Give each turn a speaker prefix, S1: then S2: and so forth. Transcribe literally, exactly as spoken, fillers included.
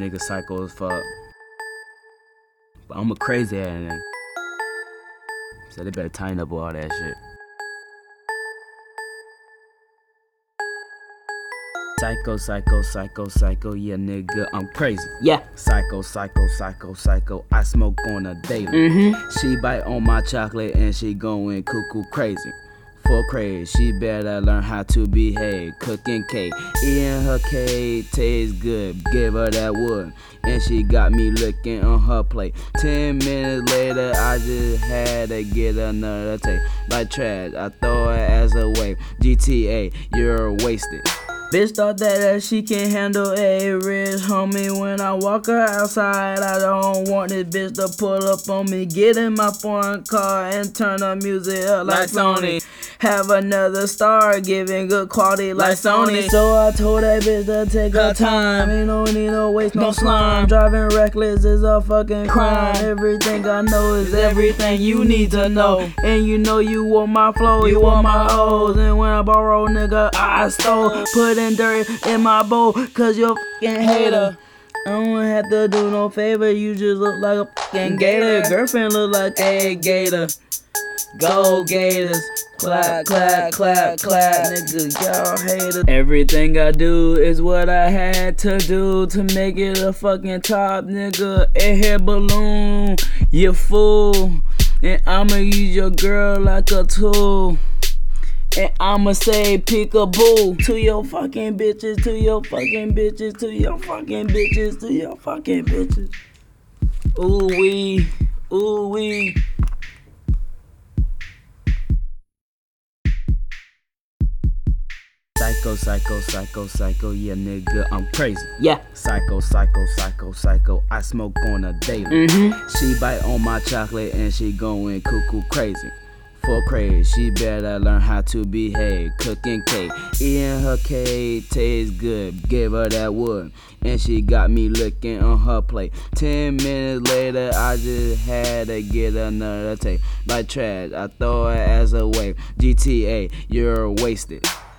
S1: Nigga psycho as fuck. But I'm a crazy ass nigga. So they better tighten up all that shit. Psycho, psycho, psycho, psycho, yeah nigga, I'm crazy.
S2: Yeah.
S1: Psycho, psycho, psycho, psycho, I smoke on a daily.
S2: Mm-hmm.
S1: She bite on my chocolate and she going cuckoo crazy. For crazy, she better learn how to behave. Cooking cake, eating her cake tastes good. Give her that wood, and she got me looking on her plate. Ten minutes later, I just had to get another take. Like trash, I throw her ass away. G T A, you're wasted. Bitch thought that, that she can handle a rich homie. When I walk her outside, I don't want this bitch to pull up on me. Get in my foreign car and turn the music up like, like Sony. Have another star giving good quality like, like Sony. Sony. So I told that bitch to take her time. Ain't no need no waste, no, no slime. Driving reckless is a fucking crime. Everything I know is everything you need to know. And you know you want my flow, you want my hoes. And when I borrow, nigga, I stole. Put in dirt in my bowl, cause you're a fucking hater. I don't have to do no favor, you just look like a fucking gator. Girlfriend look like a gator. Go Gators. Clap, clap, clap, clap, nigga, y'all haters. Everything I do is what I had to do to make it a fucking top, nigga. Air balloon, you fool. And I'ma use your girl like a tool. And I'ma say peekaboo to your fucking bitches, to your fucking bitches, to your fucking bitches, to your fucking bitches. Ooh wee, ooh wee. Psycho, psycho, psycho, psycho, yeah nigga, I'm crazy.
S2: Yeah.
S1: Psycho, psycho, psycho, psycho, I smoke on a daily.
S2: Mm-hmm.
S1: She bite on my chocolate and she going cuckoo crazy. For crazy, she better learn how to behave. Cooking cake, eating her cake tastes good. Give her that wood, and she got me looking on her plate. Ten minutes later, I just had to get another take. Like trash, I throw her ass away. G T A, you're wasted.